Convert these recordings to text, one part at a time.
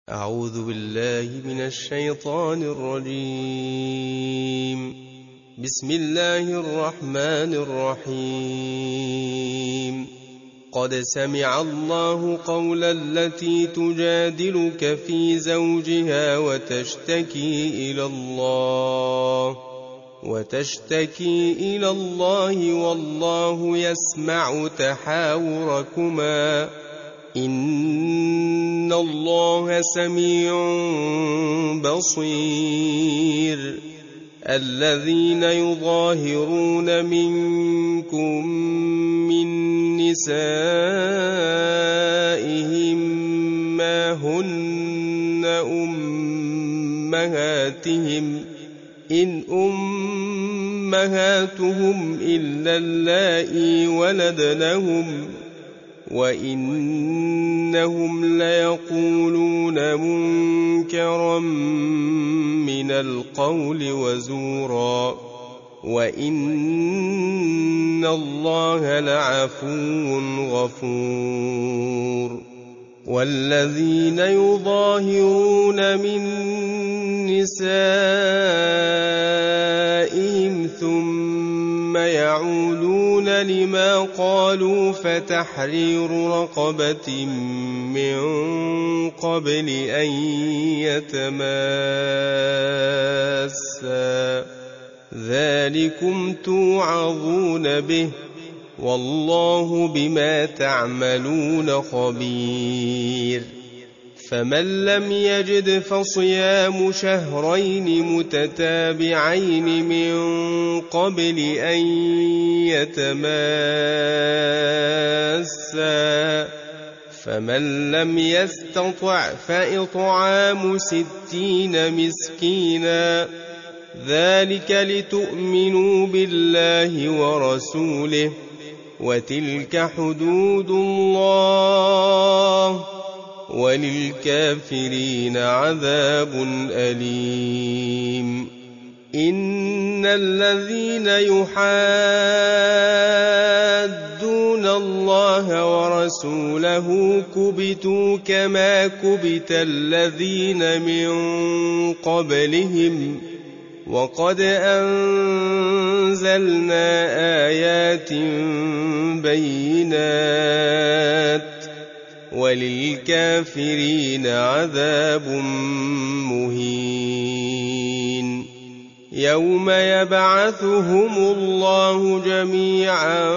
أعوذ بالله من الشيطان الرجيم. بسم الله الرحمن الرحيم. قد سمع الله قول التي تجادلك في زوجها وتشتكي إلى الله والله يسمع تحاوركما إن الله سميع بصير. الذين يظاهرون منكم من نسائهم ما هن أمهاتهم إن أمهاتهم إلا اللائي ولدنهم وإنهم ليقولون منكرا من القول وزورا وإن الله لعفو غفور. والذين يظاهرون من نسائهم ثم يعودون لما قالوا فتحرير رقبة من قبل أن يتماسا ذلكم توعظون به والله بما تعملون خبير. فمن لم يجد فصيام شهرين متتابعين من قبل أن يتماسا فمن لم يستطع فإطعام 60 مسكينا ذلك لتؤمنوا بالله ورسوله وتلك حدود الله وللكافرين عذاب أليم. إن الذين يحادون الله ورسوله كبتوا كما كبت الذين من قبلهم وقد أنزلنا آيات بينات وللكافرين عذاب مهين. يوم يبعثهم الله جميعا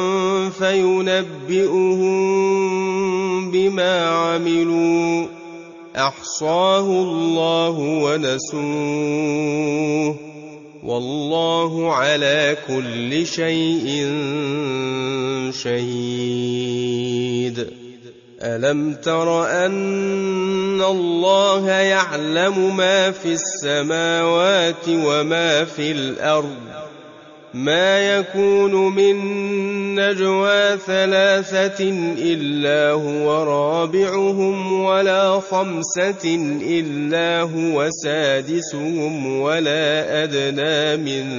فينبئهم بما عملوا أحصاه الله ونسوه والله على كل شيء شهيد. ألم تر أن الله يعلم ما في السماوات وما في الأرض ما يكون من نجوى 3 إلا هو رابعهم ولا 5 إلا هو سادسهم ولا أدنى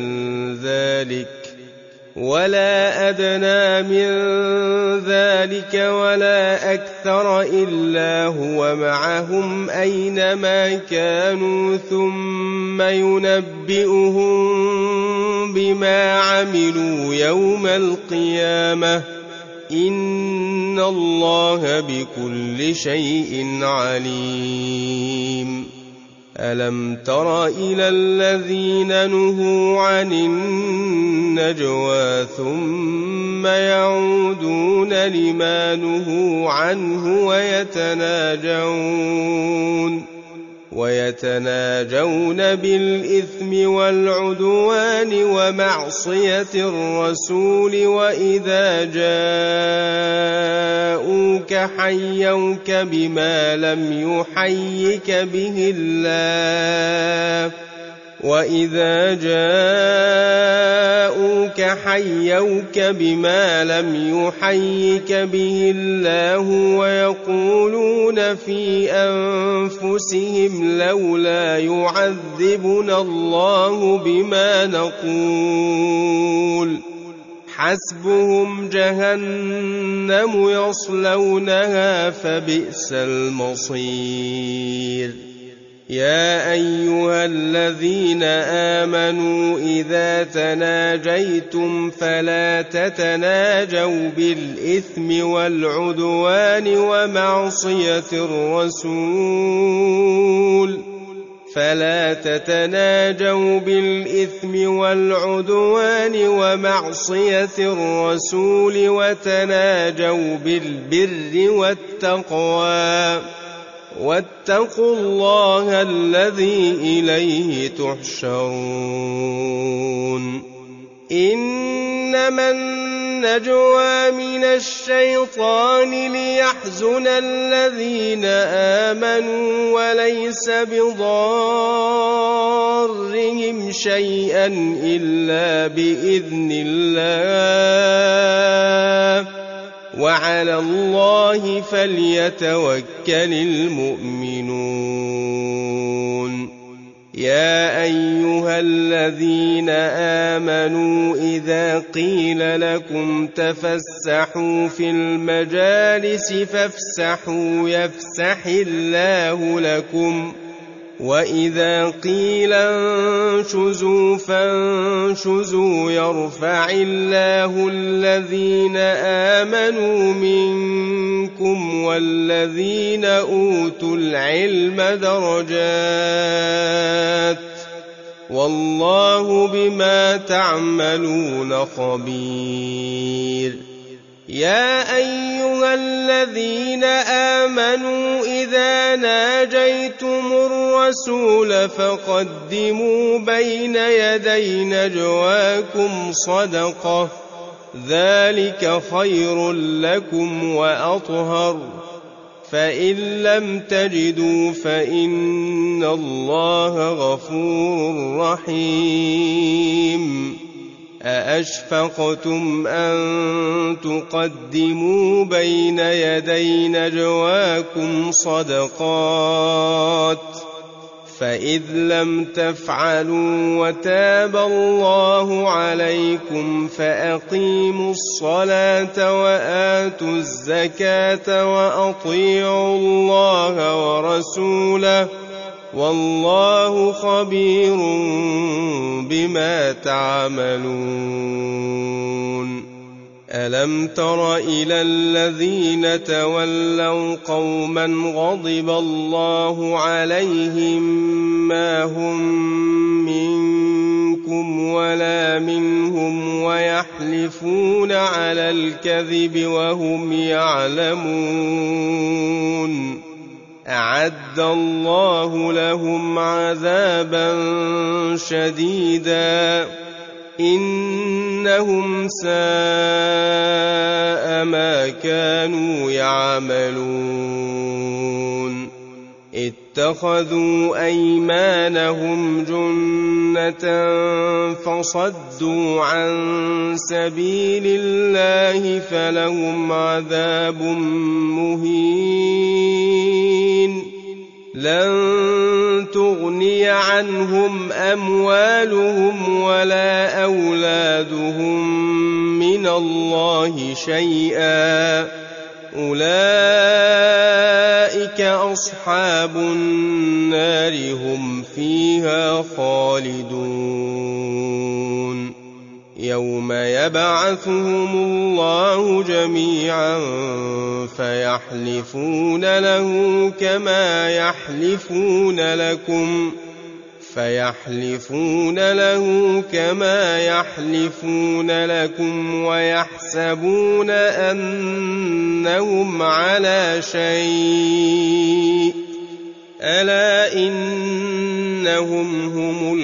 من ذلك ولا أكثر إلا هو معهم أينما كانوا ثم ينبئهم بما عملوا يوم القيامة إن الله بكل شيء عليم. ألم تر إلى الذين نهوا عن النجوى ثم يعودون لما نهوا عنه ويتناجون بالإثم والعدوان ومعصية الرسول وإذا جاءوك حيوك بما لم يحيك به الله ويقولون في أنفسهم لولا يعذبنا الله بما نقول حسبهم جهنم يصلونها فبئس المصير يا أيها الذين آمنوا إذا تناجيتم فلا تتناجوا بالإثم والعدوان ومعصية الرسول وتناجوا بالبر والتقوى واتقوا الله الذي إليه تحشرون إنما النجوى من الشيطان ليحزن الذين آمنوا وليس بضارهم شيئا إلا بإذن الله وعلى الله فليتوكل المؤمنون يا أيها الذين آمنوا إذا قيل لكم تفسحوا في المجالس فافسحوا يفسح الله لكم وإذا قيل انشزوا فانشزوا يرفع الله الذين آمنوا منكم والذين أوتوا العلم درجات والله بما تعملون خبير يا أيها الذين آمنوا إذا ناجيتم الرسول فقدموا بين يدي نجواكم صدقة ذلك خير لكم وأطهر فإن لم تجدوا فإن الله غفور رحيم أأشفقتم أن تقدموا بين يدي نجواكم صدقات فإذ لم تفعلوا وتاب الله عليكم فأقيموا الصلاة وآتوا الزكاة وأطيعوا الله ورسوله والله خبير بما تعملون ألم تر إلى الذين تولوا قوما غضب الله عليهم ما هم منكم ولا منهم ويحلفون على الكذب وهم يعلمون أعد الله لهم عذابا شديدا إنهم ساء ما كانوا يعملون اتخذوا أيمانهم جنة فصدوا عن سبيل الله فلهم عذاب مهين لن تغني عنهم أموالهم ولا أولادهم من الله شيئا أولئك أصحاب النار هم فيها خالدون يوم يبعثهم الله جميعا فيحلفون له كما يحلفون لكم ويحسبون أنهم على شيء ألا إنهم هم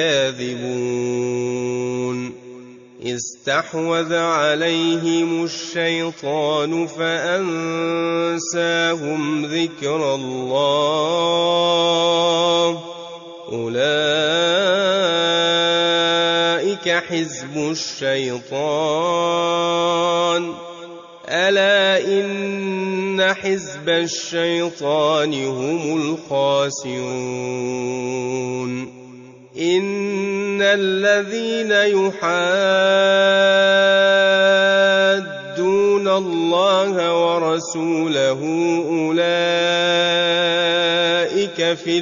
الكاذبون استحوذ عليهم الشيطان فأنساهم ذكر الله أولئك حزب الشيطان ألا إن حزب الشيطان هم الخاسرون إن الذين يحادون الله ورسوله أولئك في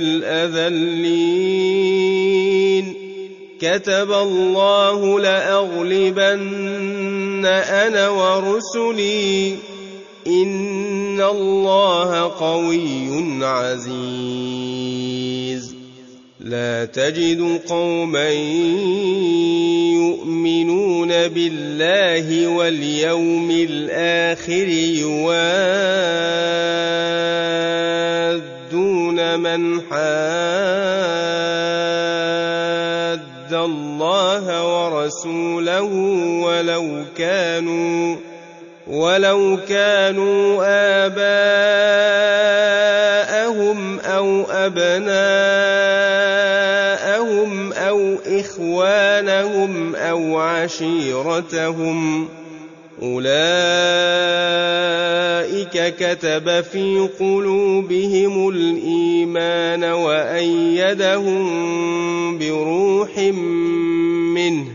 الأذلين كتب الله لأغلبن أنا ورسلي إن الله قوي عزيز لا تجد قوما يؤمنون بالله واليوم الآخر يوادون من حاد الله ورسوله ولو كانوا آباءهم أو أبناءهم أو إخوانهم أو عشيرتهم أولئك كتب في قلوبهم الإيمان وأيدهم بروح منه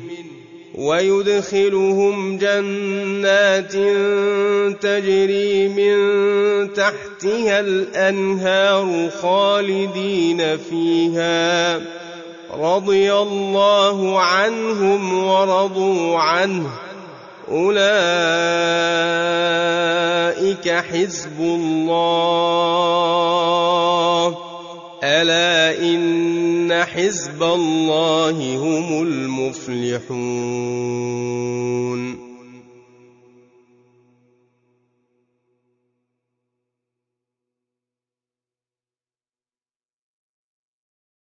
ويدخلهم جنات تجري من تحتها الأنهار خالدين فيها رضي الله عنهم ورضوا عنه أولئك حزب الله ألا إن حزب الله هم المفلحون